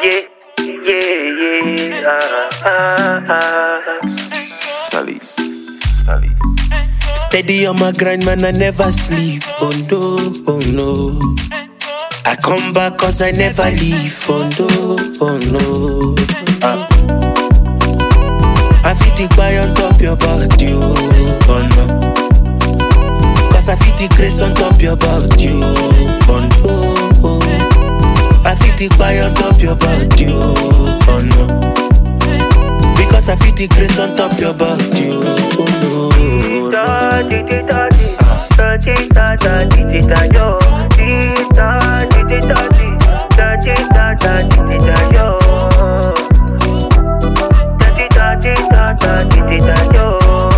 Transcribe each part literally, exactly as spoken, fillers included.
Yeah, yeah, yeah. Ah, ah, ah. Sally, Sally. Steady on my grind, man, I never sleep. Oh no, oh no. I come back cause I never leave. Oh no, oh no. Ah. I feel the buy on top your body, oh no. Cause I feel the grace on top your body, oh no, oh. I feel the buy on top your body, oh no. Because I feel the grace on top your body, oh no. Da di di da di, da di da da di di da yo. Di da di di da di, da di da da di di da yo. Da di da di da da di di da yo.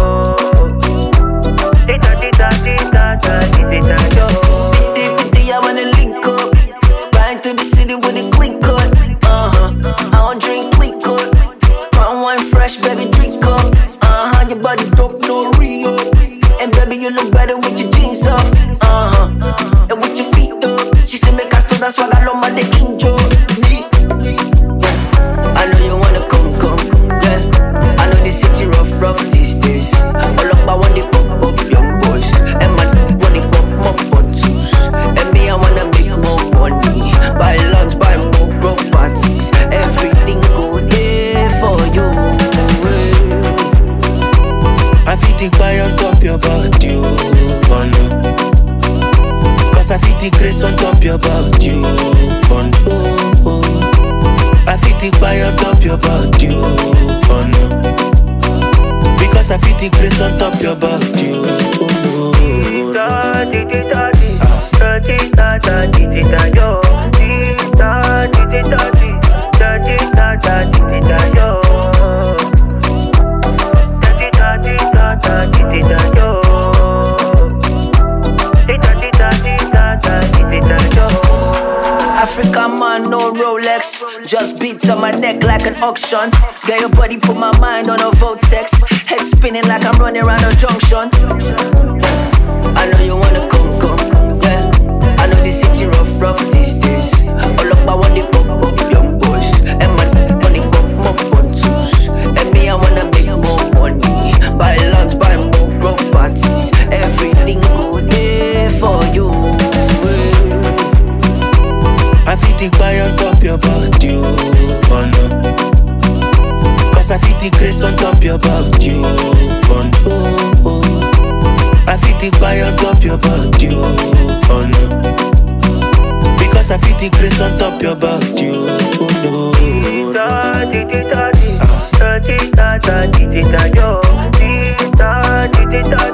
Di da di da di da da di di da yo. fifty fifty, I wanna link up. Ride to the city with a clean cut. Uh huh. I don't drink clean cut. Brown wine fresh, baby, drink up. Uh huh. Your body dope, no Rio. And baby, you look better with your jeans off. Uh huh. And with your feet up. She said, make us do that swag, I love my the angel. Me. Yeah. I know you wanna come, come. Yeah. I know the city rough, rough these days. All up, I want the pop up young boys. And my want the pop up on twos. And me, I wanna make more money. Buy lots, buy more properties. Everything go there for you. I feel the buy on top your body, oh no. Cause I feel the grace on top your body, oh no, oh. I feel the buy on top your body, oh no. Because I feel the grace on top your body, oh no. Da di di da di, da di da da di di da yo. Di da di di da di, da di da da di di da yo. Da di da di da da di di da yo. Di da di da di da da di di da yo. Africa man, no Rolex. Just beats on my neck like an auction. Get your body, put my mind on a vortex. Head spinning like I'm running around a junction. I know you wanna come, come, yeah. I know the city rough, rough these days. All up, I want the pop up young boys. And my money pop up on twos. And me, I wanna make more money. Buy lots, buy more properties. Everything go there for you. I feel the buy on top your body, oh no. Cause I feel the grace on top your body, oh no, oh. I feel the buy on top your body, oh no. Because I feel the grace on top your body, oh no. Da di di da di, da di da da di di da yo. Di da di di da